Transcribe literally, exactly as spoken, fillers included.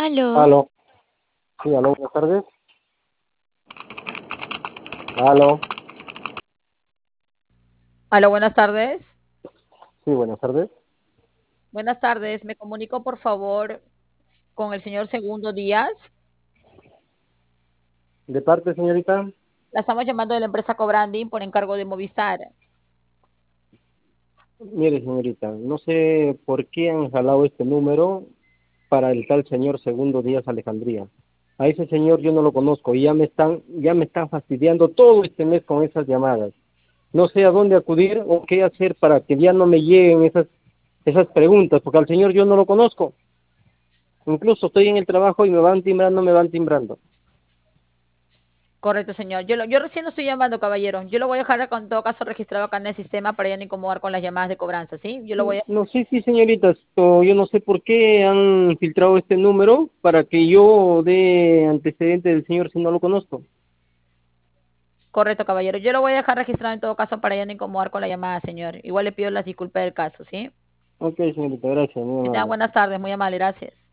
Aló. Aló. Sí, aló, buenas tardes. Aló. Aló, buenas tardes. Sí, buenas tardes. Buenas tardes. Me comunico, por favor, con el señor Segundo Díaz. ¿De parte, señorita? La estamos llamando de la empresa Cobranding por encargo de Movistar. Mire, señorita, no sé por qué han jalado este número para el tal señor Segundo Díaz Alejandría. A ese señor yo no lo conozco y ya me están, ya me están fastidiando todo este mes con esas llamadas. No sé a dónde acudir o qué hacer para que ya no me lleguen esas, esas preguntas, porque al señor yo no lo conozco. Incluso estoy en el trabajo y me van timbrando, me van timbrando. Correcto, señor. Yo, lo- yo recién lo estoy llamando, caballero. Yo lo voy a dejar con todo caso registrado acá en el sistema para ya no incomodar con las llamadas de cobranza, ¿sí? Yo lo voy a... No sé, sí, señoritas, o yo no sé por qué han filtrado este número para que yo dé antecedente del señor si no lo conozco. Correcto, caballero. Yo lo voy a dejar registrado en todo caso para ya no incomodar con la llamada, señor. Igual le pido las disculpas del caso, ¿sí? Ok, señorita, gracias, muy Que tenga amable. buenas tardes, muy amable, gracias.